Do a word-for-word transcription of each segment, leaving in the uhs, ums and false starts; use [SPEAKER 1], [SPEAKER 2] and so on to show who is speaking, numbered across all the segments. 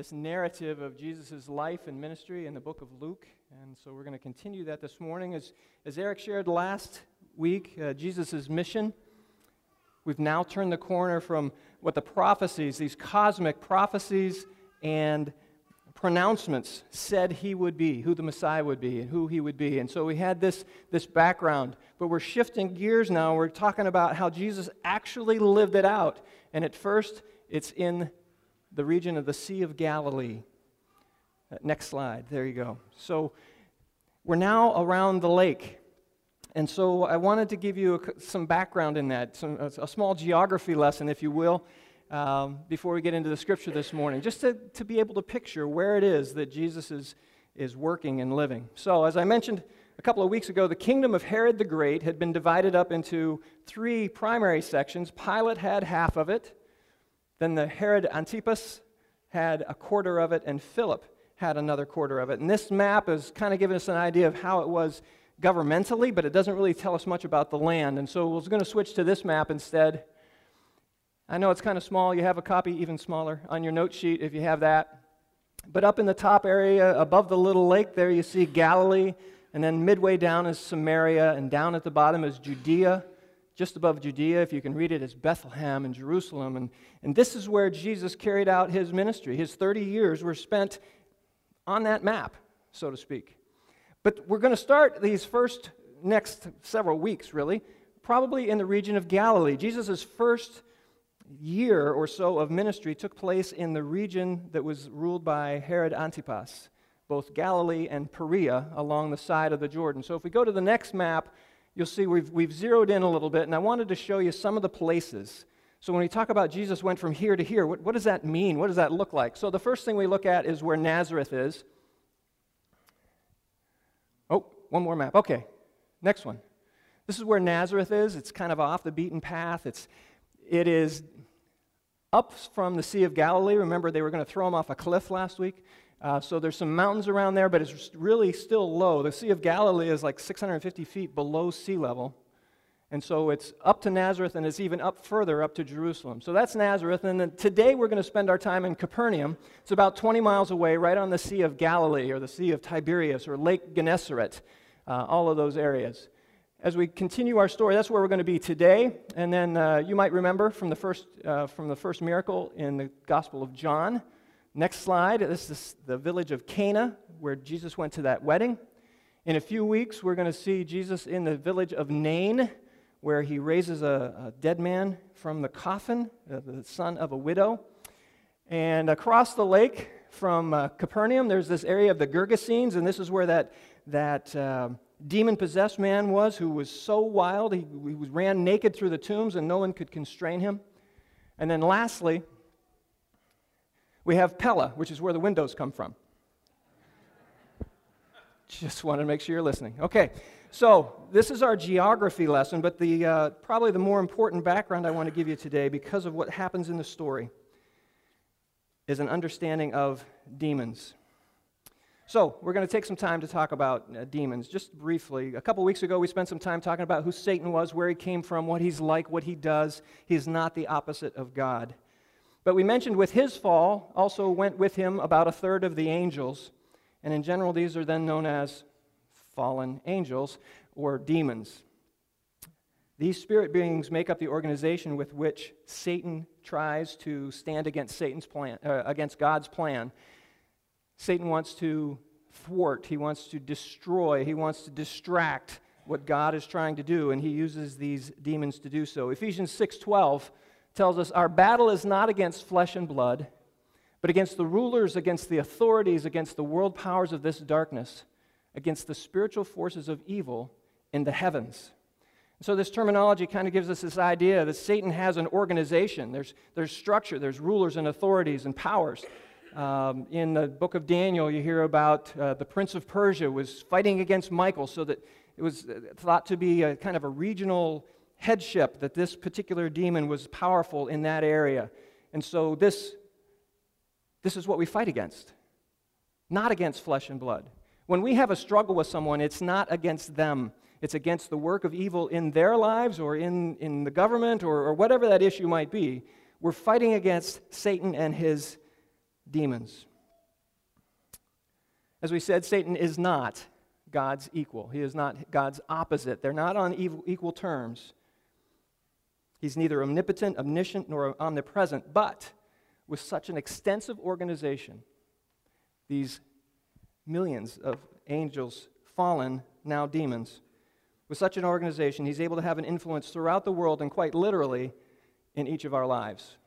[SPEAKER 1] this narrative of Jesus' life and ministry in the book of Luke. And so we're going to continue that this morning. As, as Eric shared last week, uh, Jesus' mission, we've now turned the corner from what the prophecies, these cosmic prophecies and pronouncements said he would be, who the Messiah would be, and who he would be. And so we had this, this background, but we're shifting gears now. We're talking about how Jesus actually lived it out. And at first, it's in the region of the Sea of Galilee. Uh, next slide. There you go. So we're now around the lake. And so I wanted to give you a, some background in that, some, a, a small geography lesson, if you will, um, before we get into the scripture this morning, just to, to be able to picture where it is that Jesus is, is working and living. So as I mentioned a couple of weeks ago, the kingdom of Herod the Great had been divided up into three primary sections. Pilate had half of it. Then the Herod Antipas had a quarter of it, and Philip had another quarter of it. And this map is kind of giving us an idea of how it was governmentally, but it doesn't really tell us much about the land. And so we're going to switch to this map instead. I know it's kind of small. You have a copy even smaller on your note sheet if you have that. But up in the top area above the little lake there, you see Galilee, and then midway down is Samaria, and down at the bottom is Judea. Just above Judea, if you can read it, is Bethlehem and Jerusalem. And, and this is where Jesus carried out his ministry. His thirty years were spent on that map, so to speak. But we're going to start these first next several weeks, really, probably in the region of Galilee. Jesus' first year or so of ministry took place in the region that was ruled by Herod Antipas, both Galilee and Perea along the side of the Jordan. So if we go to the next map, you'll see we've, we've zeroed in a little bit, and I wanted to show you some of the places. So when we talk about Jesus went from here to here, what, what does that mean? What does that look like? So the first thing we look at is where Nazareth is. Oh, one more map. Okay, next one. This is where Nazareth is. It's kind of off the beaten path. It's, it is up from the Sea of Galilee. Remember, they were going to throw him off a cliff last week. Uh, so there's some mountains around there, but it's really still low. The Sea of Galilee is like six hundred fifty feet below sea level. And so it's up to Nazareth, and it's even up further up to Jerusalem. So that's Nazareth. And then today we're going to spend our time in Capernaum. It's about twenty miles away, right on the Sea of Galilee, or the Sea of Tiberias, or Lake Gennesaret, uh, all of those areas. As we continue our story, that's where we're going to be today. And then uh, you might remember from the first uh, from the first miracle in the Gospel of John. Next slide, this is the village of Cana, where Jesus went to that wedding. In a few weeks, we're going to see Jesus in the village of Nain, where he raises a, a dead man from the coffin, uh, the son of a widow. And across the lake from uh, Capernaum, there's this area of the Gergesenes, and this is where that, that uh, demon-possessed man was, who was so wild, he, he ran naked through the tombs, and no one could constrain him. And then lastly, we have Pella, which is where the windows come from. Just wanted to make sure you're listening. Okay, so this is our geography lesson, but the uh, probably the more important background I want to give you today, because of what happens in the story, is an understanding of demons. So we're going to take some time to talk about uh, demons, just briefly. A couple weeks ago, we spent some time talking about who Satan was, where he came from, what he's like, what he does. He's not the opposite of God. But we mentioned with his fall, also went with him about a third of the angels. And in general, these are then known as fallen angels or demons. These spirit beings make up the organization with which Satan tries to stand against Satan's plan, uh, against God's plan. Satan wants to thwart, he wants to destroy, he wants to distract what God is trying to do, and he uses these demons to do so. Ephesians six twelve tells us, our battle is not against flesh and blood, but against the rulers, against the authorities, against the world powers of this darkness, against the spiritual forces of evil in the heavens. So this terminology kind of gives us this idea that Satan has an organization. There's, there's structure, there's rulers and authorities and powers. Um, in the book of Daniel, you hear about uh, the prince of Persia was fighting against Michael, so that it was thought to be a kind of a regional headship, that this particular demon was powerful in that area. And so this, this is what we fight against, not against flesh and blood. When we have a struggle with someone, it's not against them. It's against the work of evil in their lives or in, in the government or, or whatever that issue might be. We're fighting against Satan and his demons. As we said, Satan is not God's equal. He is not God's opposite. They're not on equal terms. He's neither omnipotent, omniscient, nor omnipresent, but with such an extensive organization, these millions of angels, fallen, now demons, with such an organization, he's able to have an influence throughout the world and quite literally in each of our lives.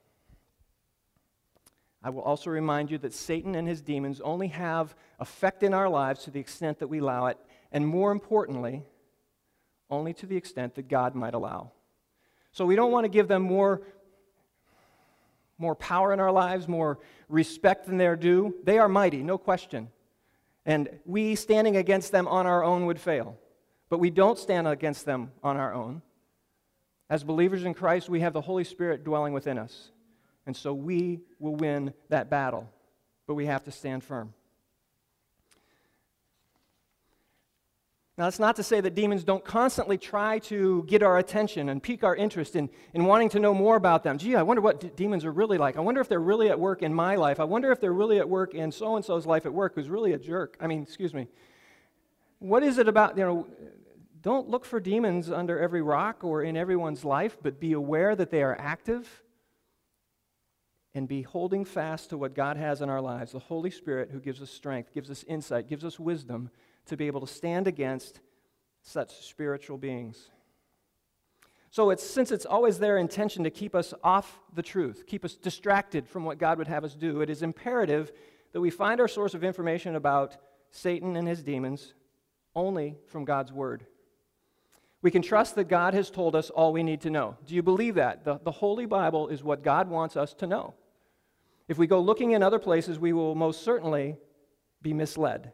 [SPEAKER 1] I will also remind you that Satan and his demons only have effect in our lives to the extent that we allow it, and more importantly, only to the extent that God might allow. So we don't want to give them more, more power in our lives, more respect than they're due. They are mighty, no question. And we standing against them on our own would fail. But we don't stand against them on our own. As believers in Christ, we have the Holy Spirit dwelling within us. And so we will win that battle. But we have to stand firm. Now, that's not to say that demons don't constantly try to get our attention and pique our interest in, in wanting to know more about them. Gee, I wonder what d- demons are really like. I wonder if they're really at work in my life. I wonder if they're really at work in so-and-so's life at work who's really a jerk. I mean, excuse me. What is it about, you know, don't look for demons under every rock or in everyone's life, but be aware that they are active and be holding fast to what God has in our lives, the Holy Spirit who gives us strength, gives us insight, gives us wisdom to be able to stand against such spiritual beings. So it's since it's always their intention to keep us off the truth, keep us distracted from what God would have us do, it is imperative that we find our source of information about Satan and his demons only from God's Word. We can trust that God has told us all we need to know. Do you believe that? The, the Holy Bible is what God wants us to know. If we go looking in other places, we will most certainly be misled.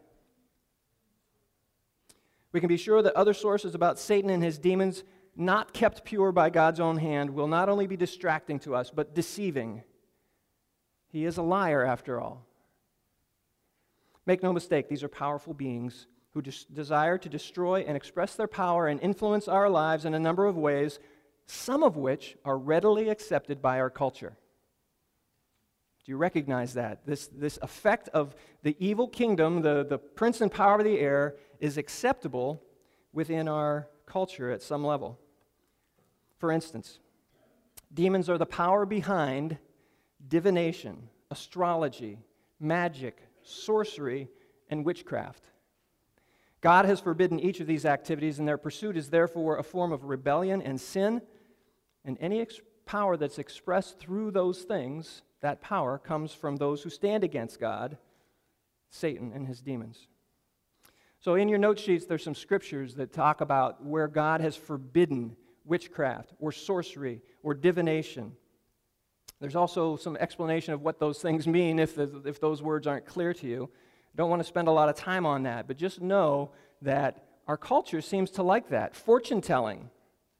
[SPEAKER 1] We can be sure that other sources about Satan and his demons, not kept pure by God's own hand, will not only be distracting to us, but deceiving. He is a liar, after all. Make no mistake, these are powerful beings who des- desire to destroy and express their power and influence our lives in a number of ways, some of which are readily accepted by our culture. Do you recognize that? This, this effect of the evil kingdom, the, the prince and power of the air, is acceptable within our culture at some level. For instance, demons are the power behind divination, astrology, magic, sorcery, and witchcraft. God has forbidden each of these activities, and their pursuit is therefore a form of rebellion and sin, and any ex- power that's expressed through those things, that power comes from those who stand against God, Satan and his demons. So in your note sheets, there's some scriptures that talk about where God has forbidden witchcraft or sorcery or divination. There's also some explanation of what those things mean if, the, if those words aren't clear to you. I don't want to spend a lot of time on that, but just know that our culture seems to like that. Fortune-telling,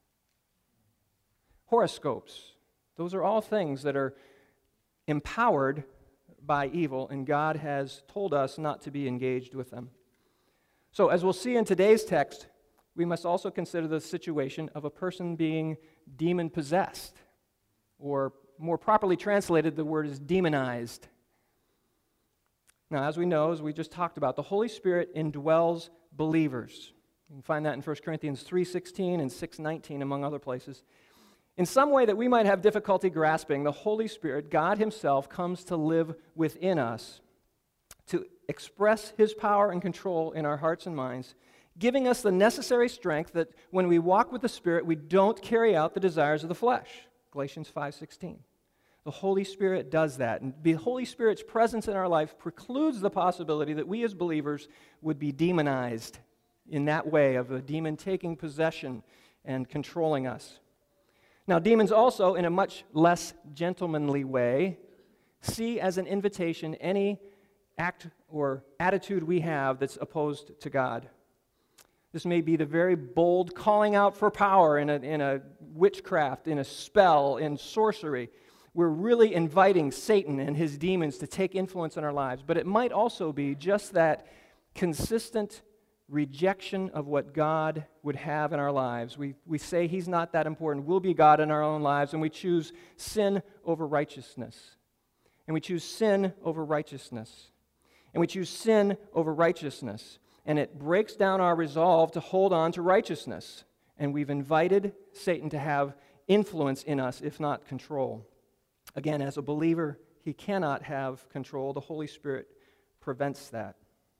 [SPEAKER 1] horoscopes, those are all things that are empowered by evil, and God has told us not to be engaged with them. So, as we'll see in today's text, we must also consider the situation of a person being demon-possessed, or more properly translated, the word is demonized. Now, as we know, as we just talked about, the Holy Spirit indwells believers. You can find that in First Corinthians three sixteen and six nineteen, among other places. In some way that we might have difficulty grasping, the Holy Spirit, God Himself, comes to live within us to express His power and control in our hearts and minds, giving us the necessary strength that when we walk with the Spirit, we don't carry out the desires of the flesh. Galatians five sixteen. The Holy Spirit does that, and the Holy Spirit's presence in our life precludes the possibility that we as believers would be demonized in that way, of a demon taking possession and controlling us. Now, demons also, in a much less gentlemanly way, see as an invitation any act or attitude we have that's opposed to God. This may be the very bold calling out for power in a, in a witchcraft, in a spell, in sorcery. We're really inviting Satan and his demons to take influence in our lives. But it might also be just that consistent rejection of what God would have in our lives. We, we say He's not that important. We'll be God in our own lives, and we choose sin over righteousness. And we choose sin over righteousness. And we choose sin over righteousness. And it breaks down our resolve to hold on to righteousness. And we've invited Satan to have influence in us, if not control. Again, as a believer, he cannot have control. The Holy Spirit prevents that.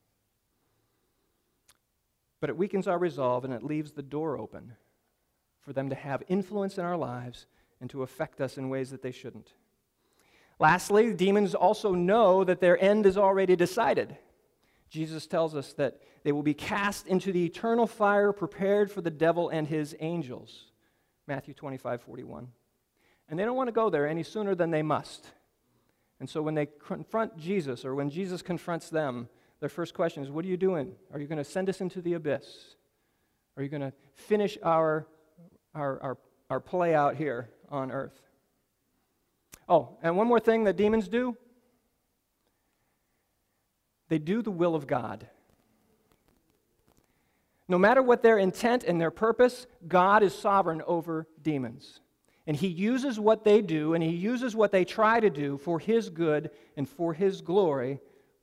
[SPEAKER 1] But it weakens our resolve, and it leaves the door open for them to have influence in our lives and to affect us in ways that they shouldn't. Lastly, demons also know that their end is already decided. Jesus tells us that they will be cast into the eternal fire prepared for the devil and his angels. Matthew twenty-five forty-one. And they don't want to go there any sooner than they must. And so when they confront Jesus, or when Jesus confronts them, their first question is, what are you doing? Are you going to send us into the abyss? Are you going to finish our, our, our, our play out here on earth? Oh, and one more thing that demons do. They do the will of God. No matter what their intent and their purpose, God is sovereign over demons. And he uses what they do, and he uses what they try to do for his good and for his glory.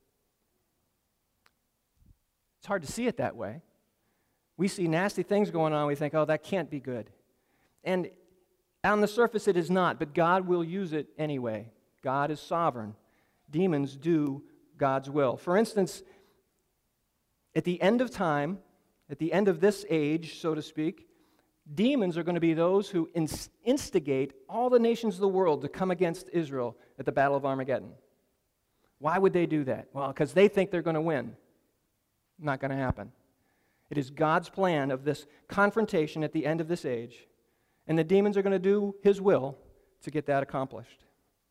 [SPEAKER 1] It's hard to see it that way. We see nasty things going on, we think, oh, that can't be good. And on the surface it is not, but God will use it anyway. God is sovereign. Demons do God's will. For instance, at the end of time, at the end of this age, so to speak, demons are going to be those who instigate all the nations of the world to come against Israel at the Battle of Armageddon. Why would they do that? Well, because they think they're going to win. Not going to happen. It is God's plan of this confrontation at the end of this age, and the demons are going to do his will to get that accomplished.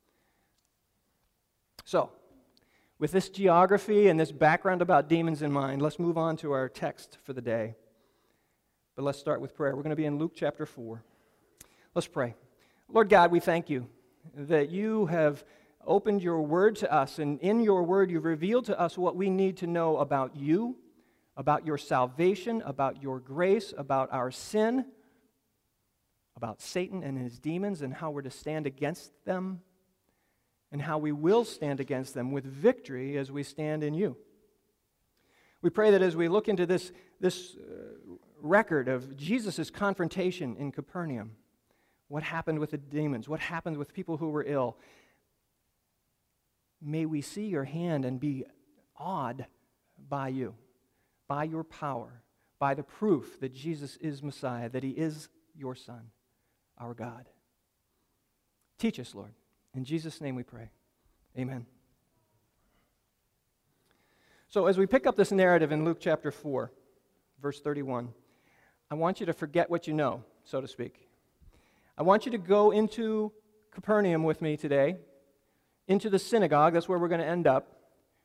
[SPEAKER 1] So, with this geography and this background about demons in mind, let's move on to our text for the day. But let's start with prayer. We're going to be in Luke chapter four. Let's pray. Lord God, we thank you that you have opened your word to us, and in your word you've revealed to us what we need to know about you, about your salvation, about your grace, about our sin, about Satan and his demons, and how we're to stand against them, and how we will stand against them with victory as we stand in you. We pray that as we look into this, this uh, record of Jesus' confrontation in Capernaum, what happened with the demons, what happened with people who were ill, may we see your hand and be awed by you, by your power, by the proof that Jesus is Messiah, that he is your Son, our God. Teach us, Lord. In Jesus' name we pray. Amen. So as we pick up this narrative in Luke chapter four, verse thirty-one, I want you to forget what you know, so to speak. I want you to go into Capernaum with me today, into the synagogue. That's where we're going to end up.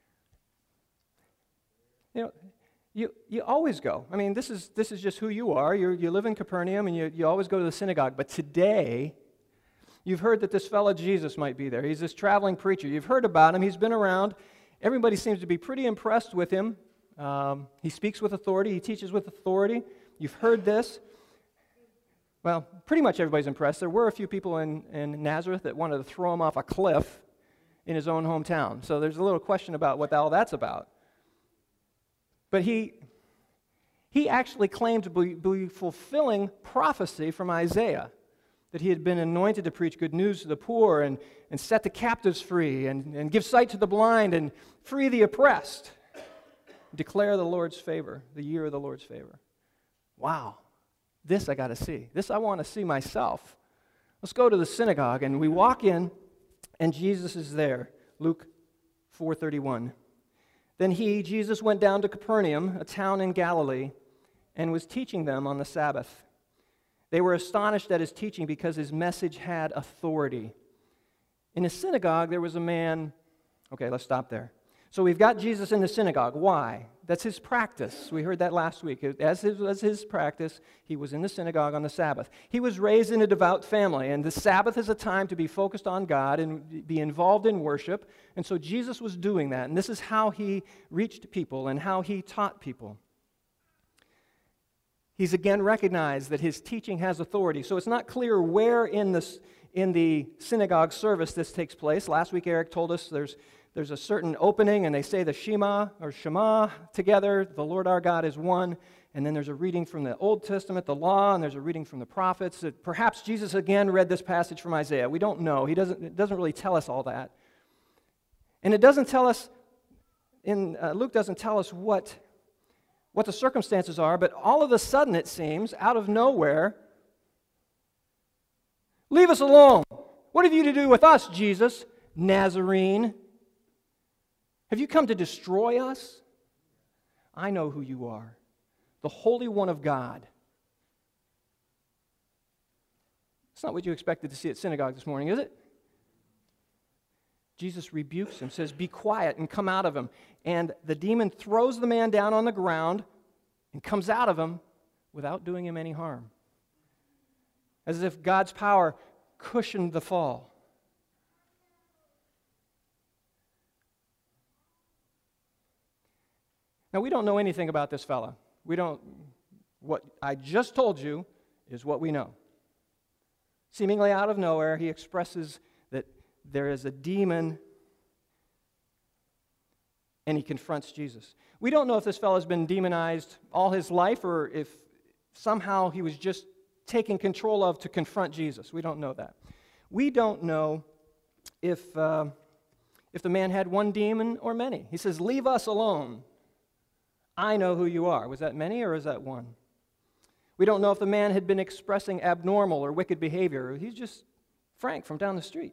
[SPEAKER 1] You know, you, you always go. I mean, this is this is just who you are. You you live in Capernaum, and you, you always go to the synagogue. But today, you've heard that this fellow Jesus might be there. He's this traveling preacher. You've heard about him. He's been around. Everybody seems to be pretty impressed with him. Um, he speaks with authority. He teaches with authority. You've heard this. Well, pretty much everybody's impressed. There were a few people in, in Nazareth that wanted to throw him off a cliff in his own hometown. So there's a little question about what all that's about. But he, he actually claimed to be, be fulfilling prophecy from Isaiah, that he had been anointed to preach good news to the poor and, and set the captives free and, and give sight to the blind and free the oppressed. Declare the Lord's favor, the year of the Lord's favor. Wow, this I got to see. This I want to see myself. Let's go to the synagogue, and we walk in, and Jesus is there. Luke four thirty-one. Then he, Jesus, went down to Capernaum, a town in Galilee, and was teaching them on the Sabbath. They were astonished at his teaching because his message had authority. In a synagogue, there was a man. Okay, let's stop there. So we've got Jesus in the synagogue. Why? That's his practice. We heard that last week. As his, as his practice, he was in the synagogue on the Sabbath. He was raised in a devout family, and the Sabbath is a time to be focused on God and be involved in worship. And so Jesus was doing that, and this is how he reached people and how he taught people. He's again recognized that his teaching has authority. So it's not clear where in this in the synagogue service this takes place. Last week Eric told us there's there's a certain opening, and they say the Shema or Shema together, the Lord our God is one, and then there's a reading from the Old Testament, the law, and there's a reading from the prophets. That perhaps Jesus again read this passage from Isaiah. We don't know. He doesn't, it doesn't really tell us all that. And it doesn't tell us, in uh, Luke doesn't tell us what, what the circumstances are, but all of a sudden it seems, out of nowhere, leave us alone. What have you to do with us, Jesus, Nazarene? Have you come to destroy us? I know who you are, the Holy One of God. It's not what you expected to see at synagogue this morning, is it? Jesus rebukes him, says, be quiet and come out of him. And the demon throws the man down on the ground and comes out of him without doing him any harm. As if God's power cushioned the fall. Now, we don't know anything about this fella. We don't, what I just told you is what we know. Seemingly out of nowhere, he expresses that there is a demon, and he confronts Jesus. We don't know if this fellow's been demonized all his life, or if somehow he was just taken control of to confront Jesus. We don't know that. We don't know if, uh, if the man had one demon or many. He says, leave us alone. I know who you are. Was that many or is that one? We don't know if the man had been expressing abnormal or wicked behavior. He's just Frank from down the street.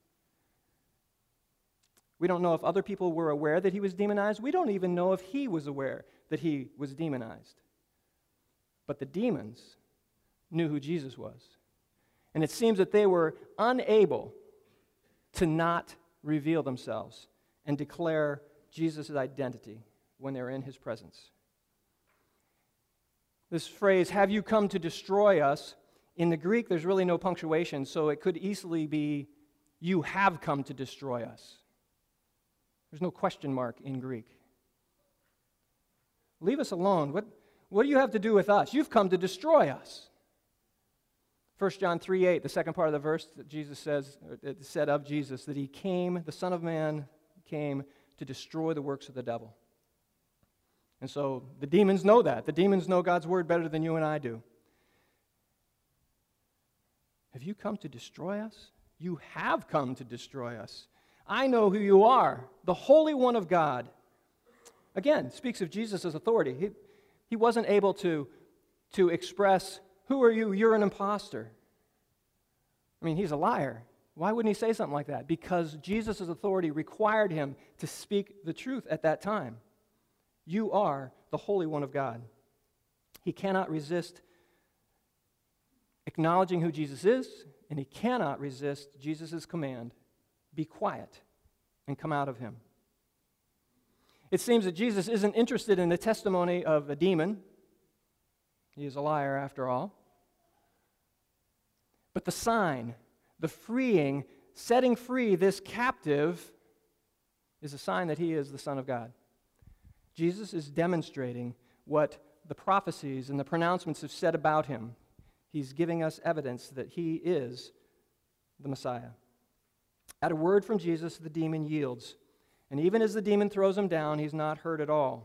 [SPEAKER 1] We don't know if other people were aware that he was demonized. We don't even know if he was aware that he was demonized. But the demons knew who Jesus was. And it seems that they were unable to not reveal themselves and declare Jesus' identity when they're in his presence. This phrase, have you come to destroy us? In the Greek, there's really no punctuation, so it could easily be, you have come to destroy us. There's no question mark in Greek. Leave us alone. What, what do you have to do with us? You've come to destroy us. First John three eight, the second part of the verse that Jesus says, it said of Jesus, that he came, the Son of Man came to destroy the works of the devil. And so the demons know that. The demons know God's word better than you and I do. Have you come to destroy us? You have come to destroy us. I know who you are, the Holy One of God. Again, speaks of Jesus' authority. He, he wasn't able to, to express, who are you? You're an imposter. I mean, he's a liar. Why wouldn't he say something like that? Because Jesus' authority required him to speak the truth at that time. You are the Holy One of God. He cannot resist acknowledging who Jesus is, and he cannot resist Jesus' command, be quiet and come out of him. It seems that Jesus isn't interested in the testimony of a demon. He is a liar after all. But the sign, the freeing, setting free this captive is a sign that he is the Son of God. Jesus is demonstrating what the prophecies and the pronouncements have said about him. He's giving us evidence that he is the Messiah. At a word from Jesus, the demon yields. And even as the demon throws him down, he's not hurt at all.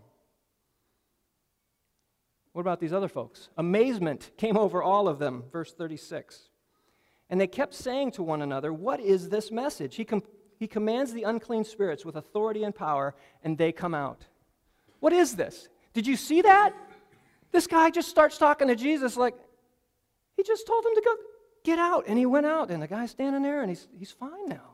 [SPEAKER 1] What about these other folks? Amazement came over all of them, verse thirty-six. And they kept saying to one another, what is this message? He, com- he commands the unclean spirits with authority and power, and they come out. What is this? Did you see that? This guy just starts talking to Jesus like, he just told him to go, get out. And he went out, and the guy's standing there, and he's, he's fine now.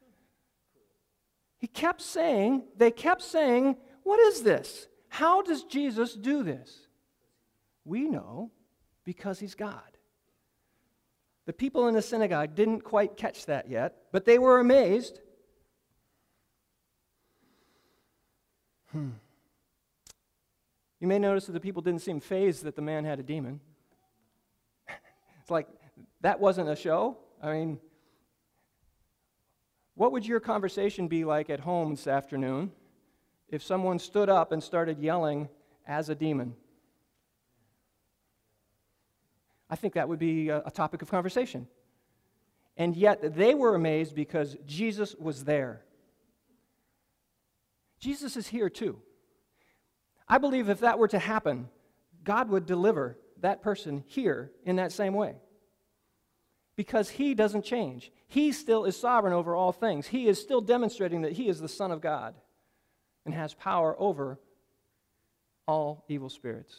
[SPEAKER 1] He kept saying, they kept saying, what is this? How does Jesus do this? We know because he's God. The people in the synagogue didn't quite catch that yet, but they were amazed. Hmm. You may notice that the people didn't seem fazed that the man had a demon. It's like, that wasn't a show. I mean, what would your conversation be like at home this afternoon if someone stood up and started yelling as a demon? I think that would be a, a topic of conversation. And yet they were amazed because Jesus was there. Jesus is here too. I believe if that were to happen, God would deliver that person here in that same way. Because he doesn't change. He still is sovereign over all things. He is still demonstrating that he is the Son of God and has power over all evil spirits.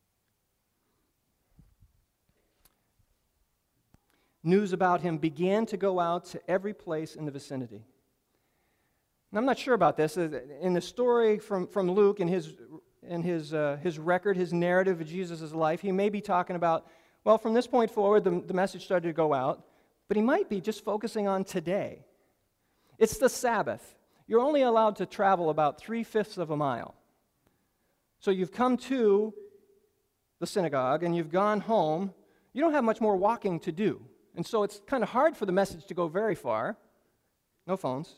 [SPEAKER 1] News about him began to go out to every place in the vicinity. And I'm not sure about this. In the story from, from Luke, in his, in his, uh, his record, his narrative of Jesus' life, he may be talking about, well, from this point forward, the, the message started to go out, but he might be just focusing on today. It's the Sabbath. You're only allowed to travel about three-fifths of a mile. So you've come to the synagogue and you've gone home. You don't have much more walking to do. And so it's kind of hard for the message to go very far. No phones.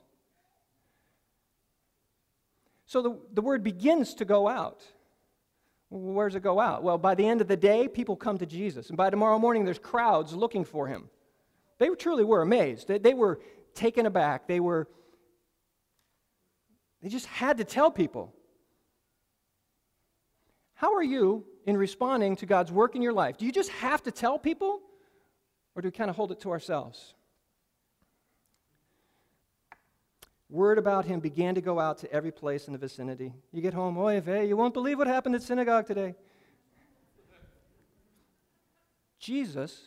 [SPEAKER 1] So the, the word begins to go out. Where does it go out? Well, by the end of the day, people come to Jesus. And by tomorrow morning, there's crowds looking for him. They truly were amazed. They, they were taken aback. They were, they just had to tell people. How are you in responding to God's work in your life? Do you just have to tell people? Or do we kind of hold it to ourselves? Word about him began to go out to every place in the vicinity. You get home, oy vey, you won't believe what happened at synagogue today. Jesus,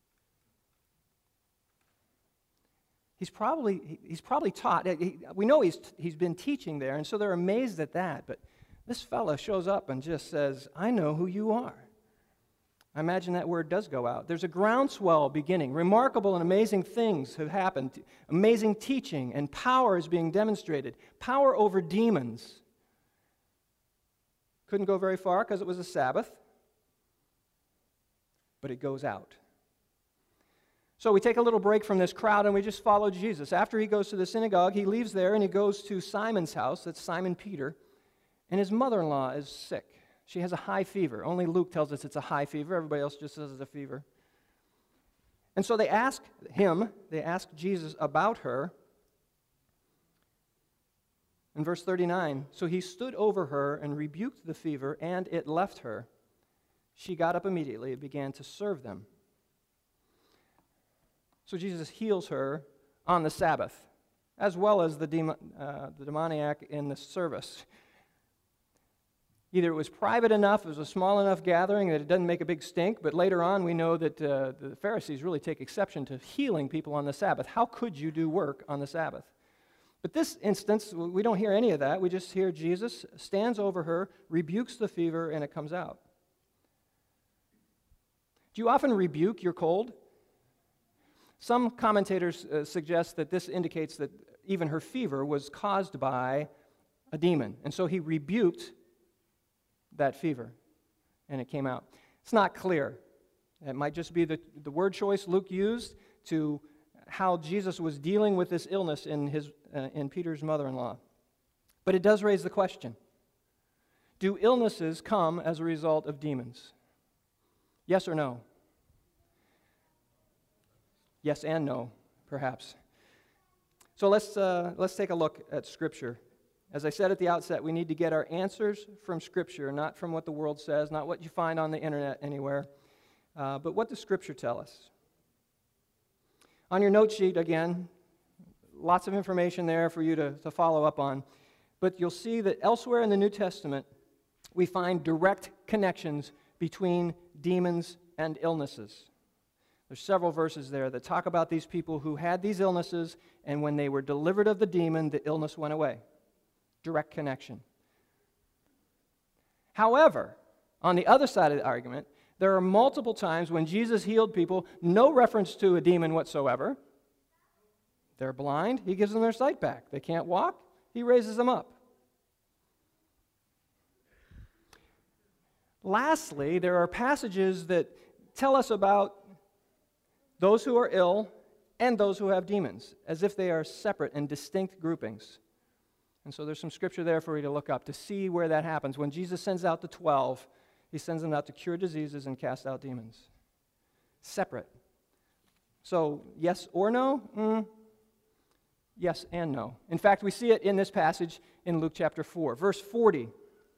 [SPEAKER 1] he's probably, he's probably taught. We know he's, he's been teaching there, and so they're amazed at that. But this fella shows up and just says, I know who you are. I imagine that word does go out. There's a groundswell beginning. Remarkable and amazing things have happened. Amazing teaching and power is being demonstrated. Power over demons. Couldn't go very far because it was a Sabbath, but it goes out. So we take a little break from this crowd and we just follow Jesus. After he goes to the synagogue, he leaves there and he goes to Simon's house. That's Simon Peter. And his mother-in-law is sick. She has a high fever. Only Luke tells us it's a high fever. Everybody else just says it's a fever. And so they ask him, they ask Jesus about her. In verse thirty-nine, so he stood over her and rebuked the fever, and it left her. She got up immediately and began to serve them. So Jesus heals her on the Sabbath, as well as the, demon, uh, the demoniac in the service. Either it was private enough, it was a small enough gathering that it doesn't make a big stink, but later on we know that uh, the Pharisees really take exception to healing people on the Sabbath. How could you do work on the Sabbath? But this instance, we don't hear any of that. We just hear Jesus stands over her, rebukes the fever, and it comes out. Do you often rebuke your cold? Some commentators uh, suggest that this indicates that even her fever was caused by a demon, and so he rebuked that fever, and it came out. It's not clear. It might just be the, the word choice Luke used to how Jesus was dealing with this illness in, his, uh, in Peter's mother-in-law. But it does raise the question, do illnesses come as a result of demons? Yes or no? Yes and no, perhaps. So let's, uh, let's take a look at Scripture. As I said at the outset, we need to get our answers from Scripture, not from what the world says, not what you find on the internet anywhere, uh, but what does Scripture tell us? On your note sheet, again, lots of information there for you to, to follow up on, but you'll see that elsewhere in the New Testament, we find direct connections between demons and illnesses. There's several verses there that talk about these people who had these illnesses, and when they were delivered of the demon, the illness went away. Direct connection. However, on the other side of the argument, there are multiple times when Jesus healed people, no reference to a demon whatsoever. They're blind, he gives them their sight back. They can't walk, he raises them up. Lastly, there are passages that tell us about those who are ill and those who have demons, as if they are separate and distinct groupings. And so there's some scripture there for you to look up to see where that happens. When Jesus sends out the twelve, he sends them out to cure diseases and cast out demons. Separate. So, yes or no? Mm. yes and no. In fact, we see it in this passage in Luke chapter four. Verse forty.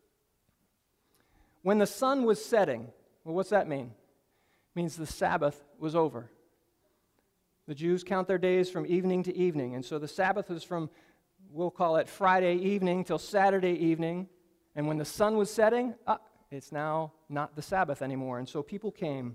[SPEAKER 1] When the sun was setting, well, what's that mean? It means the Sabbath was over. The Jews count their days from evening to evening, and so the Sabbath is from, we'll call it Friday evening till Saturday evening, and when the sun was setting, ah, it's now not the Sabbath anymore, and so people came.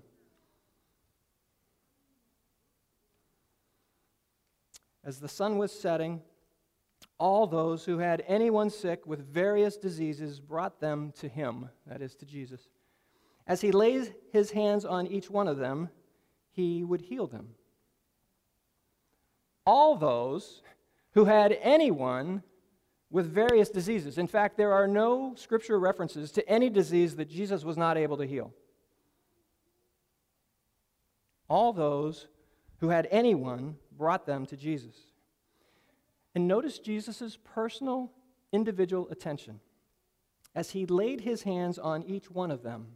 [SPEAKER 1] As the sun was setting, all those who had anyone sick with various diseases brought them to him, that is, to Jesus. As he laid his hands on each one of them, he would heal them. All those who had anyone with various diseases. In fact, there are no scripture references to any disease that Jesus was not able to heal. All those who had anyone brought them to Jesus. And notice Jesus' personal, individual attention as he laid his hands on each one of them.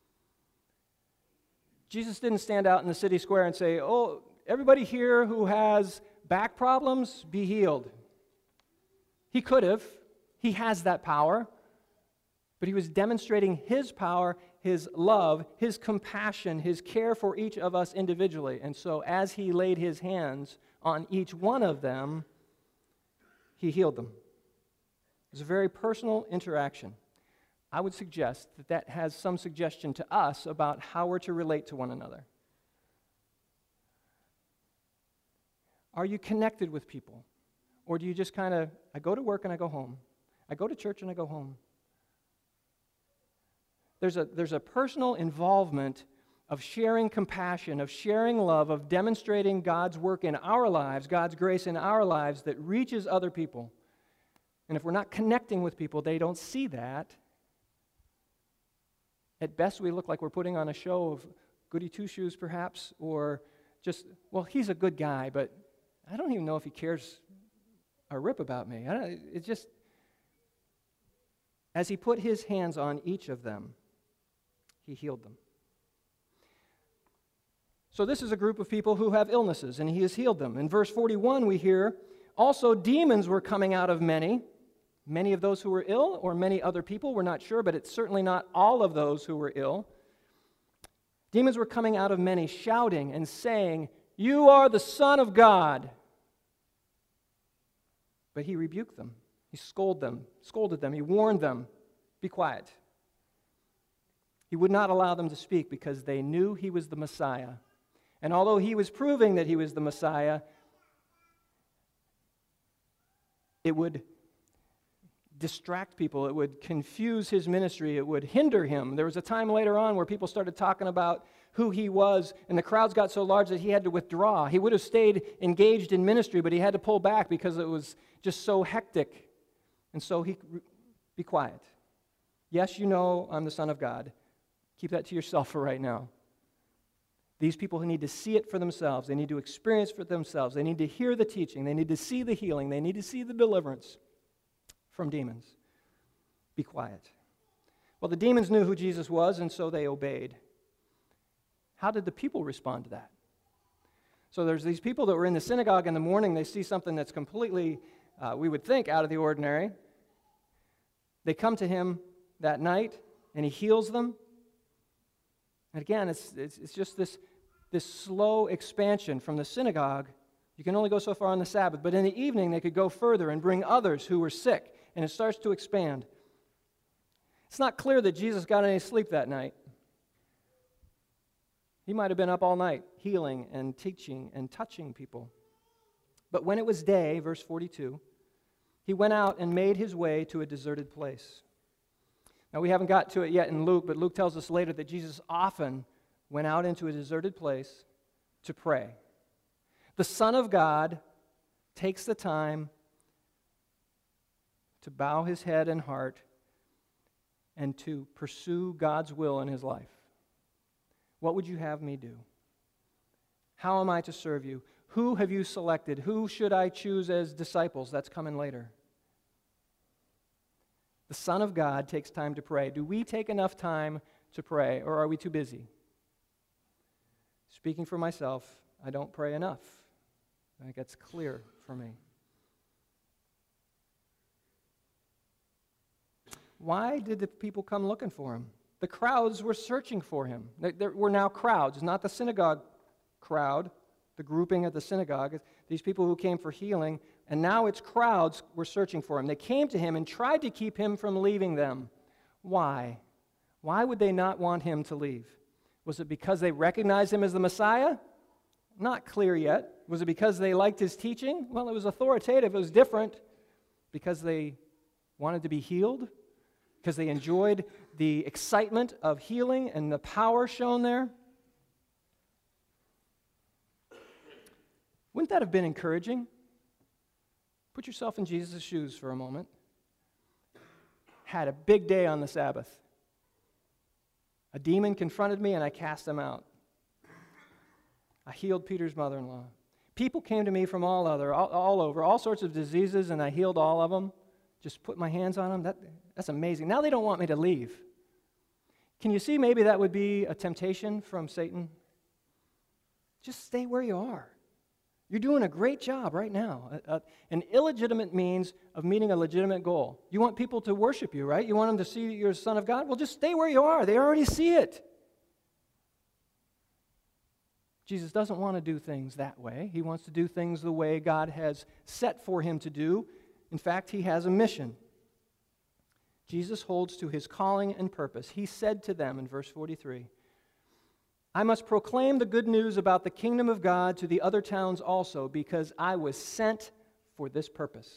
[SPEAKER 1] Jesus didn't stand out in the city square and say, oh, everybody here who has back problems, be healed. He could have. He has that power. But he was demonstrating his power, his love, his compassion, his care for each of us individually. And so as he laid his hands on each one of them, he healed them. It was a very personal interaction. I would suggest that that has some suggestion to us about how we're to relate to one another. Are you connected with people? Or do you just kind of, I go to work and I go home. I go to church and I go home. There's a, there's a personal involvement of sharing compassion, of sharing love, of demonstrating God's work in our lives, God's grace in our lives that reaches other people. And if we're not connecting with people, they don't see that. At best, we look like we're putting on a show of goody two-shoes, perhaps, or just, well, he's a good guy, but I don't even know if he cares a rip about me. I don't, it's just, as he put his hands on each of them, he healed them. So this is a group of people who have illnesses, and he has healed them. In verse forty-one, we hear, also demons were coming out of many. Many of those who were ill, or many other people, we're not sure, but it's certainly not all of those who were ill. Demons were coming out of many, shouting and saying, "You are the Son of God." But he rebuked them. He scolded them, scolded them. He warned them, "Be quiet." He would not allow them to speak because they knew he was the Messiah. And although he was proving that he was the Messiah, it would distract people. It would confuse his ministry. It would hinder him. There was a time later on where people started talking about who he was, and the crowds got so large that he had to withdraw. He would have stayed engaged in ministry, but he had to pull back because it was just so hectic. And so he, be quiet. Yes, you know I'm the Son of God. Keep that to yourself for right now. These people who need to see it for themselves, they need to experience it for themselves, they need to hear the teaching, they need to see the healing, they need to see the deliverance from demons. Be quiet. Well, the demons knew who Jesus was, and so they obeyed. How did the people respond to that? So there's these people that were in the synagogue in the morning, they see something that's completely, uh, we would think, out of the ordinary. They come to him that night, and he heals them. And again, it's, it's, it's just this, this slow expansion from the synagogue. You can only go so far on the Sabbath, but in the evening they could go further and bring others who were sick, and it starts to expand. It's not clear that Jesus got any sleep that night. He might have been up all night, healing and teaching and touching people. But when it was day, verse forty-two, he went out and made his way to a deserted place. Now, we haven't got to it yet in Luke, but Luke tells us later that Jesus often went out into a deserted place to pray. The Son of God takes the time to bow his head and heart and to pursue God's will in his life. What would you have me do? How am I to serve you? Who have you selected? Who should I choose as disciples? That's coming later. The Son of God takes time to pray. Do we take enough time to pray, or are we too busy? Speaking for myself, I don't pray enough. I think that's clear for me. Why did the people come looking for him? The crowds were searching for him. There were now crowds, not the synagogue crowd, the grouping at the synagogue, these people who came for healing, and now it's crowds were searching for him. They came to him and tried to keep him from leaving them. Why? Why would they not want him to leave? Was it because they recognized him as the Messiah? Not clear yet. Was it because they liked his teaching? Well, it was authoritative. It was different. Because they wanted to be healed? Because they enjoyed the excitement of healing and the power shown there? Wouldn't that have been encouraging? Put yourself in Jesus' shoes for a moment. Had a big day on the Sabbath. A demon confronted me and I cast him out. I healed Peter's mother-in-law. People came to me from all other, all, all over, all sorts of diseases, and I healed all of them. Just put my hands on them. That, that's amazing. Now they don't want me to leave. Can you see maybe that would be a temptation from Satan? Just stay where you are. You're doing a great job right now. A, a, an illegitimate means of meeting a legitimate goal. You want people to worship you, right? You want them to see that you're a son of God? Well, just stay where you are. They already see it. Jesus doesn't want to do things that way. He wants to do things the way God has set for him to do. In fact, he has a mission. Jesus holds to his calling and purpose. He said to them in verse forty-three, I must proclaim the good news about the kingdom of God to the other towns also, because I was sent for this purpose.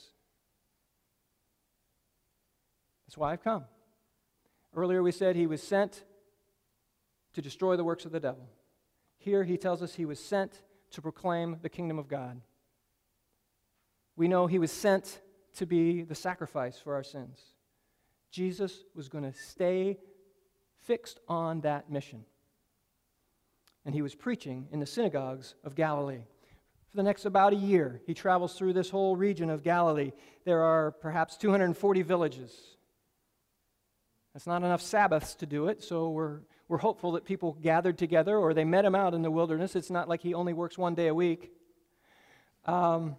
[SPEAKER 1] That's why I've come. Earlier we said he was sent to destroy the works of the devil. Here he tells us he was sent to proclaim the kingdom of God. We know he was sent to be the sacrifice for our sins. Jesus was going to stay fixed on that mission. And he was preaching in the synagogues of Galilee. For the next about a year, he travels through this whole region of Galilee. There are perhaps two hundred forty villages. That's not enough Sabbaths to do it, so we're, we're hopeful that people gathered together or they met him out in the wilderness. It's not like he only works one day a week. Um,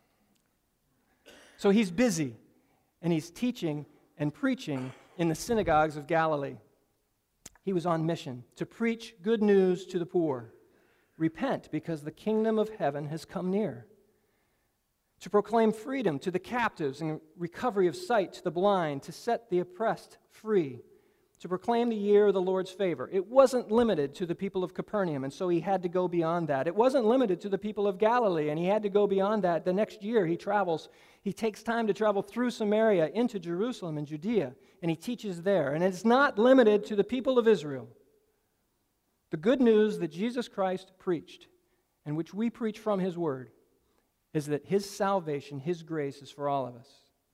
[SPEAKER 1] so he's busy, and he's teaching and preaching in the synagogues of Galilee. He was on mission to preach good news to the poor. Repent, because the kingdom of heaven has come near. To proclaim freedom to the captives and recovery of sight to the blind, to set the oppressed free, to proclaim the year of the Lord's favor. It wasn't limited to the people of Capernaum, and so he had to go beyond that. It wasn't limited to the people of Galilee, and he had to go beyond that. The next year he travels, he takes time to travel through Samaria into Jerusalem and Judea, and he teaches there. And it's not limited to the people of Israel. The good news that Jesus Christ preached, and which we preach from his word, is that his salvation, his grace is for all of us.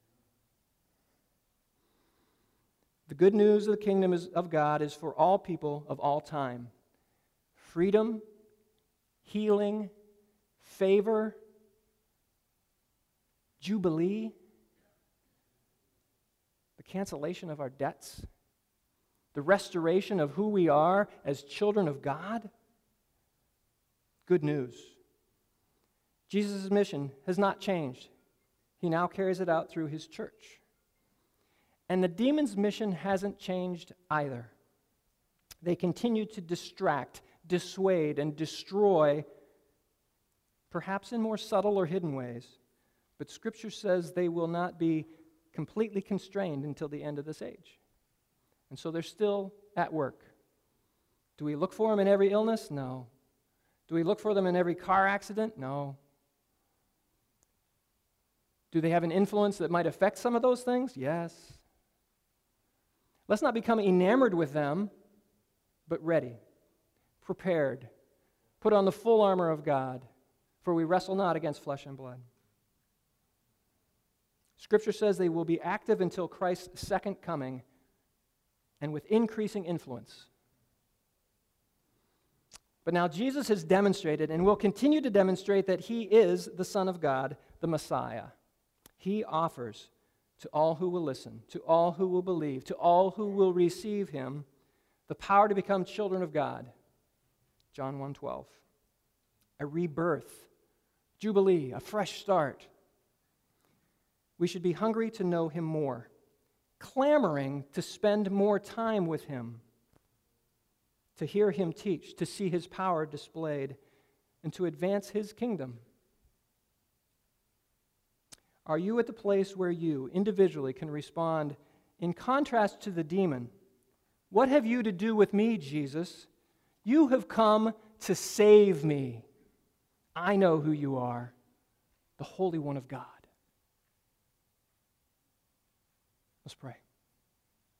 [SPEAKER 1] The good news of the kingdom is, of God is for all people of all time. Freedom, healing, favor, jubilee, the cancellation of our debts, the restoration of who we are as children of God. Good news. Jesus' mission has not changed. He now carries it out through his church. And the demons' mission hasn't changed either. They continue to distract, dissuade, and destroy, perhaps in more subtle or hidden ways. But Scripture says they will not be completely constrained until the end of this age. And so they're still at work. Do we look for them in every illness? No. Do we look for them in every car accident? No. Do they have an influence that might affect some of those things? Yes. Let's not become enamored with them, but ready, prepared. Put on the full armor of God, for we wrestle not against flesh and blood. Scripture says they will be active until Christ's second coming and with increasing influence. But now Jesus has demonstrated and will continue to demonstrate that he is the Son of God, the Messiah. He offers to all who will listen, to all who will believe, to all who will receive him, the power to become children of God. John one twelve. A rebirth, jubilee, a fresh start. We should be hungry to know him more clamoring to spend more time with him, to hear him teach, to see his power displayed, and to advance his kingdom? Are you at the place where you individually can respond, in contrast to the demon, "What have you to do with me, Jesus? You have come to save me. I know who you are, the Holy One of God." Let's pray.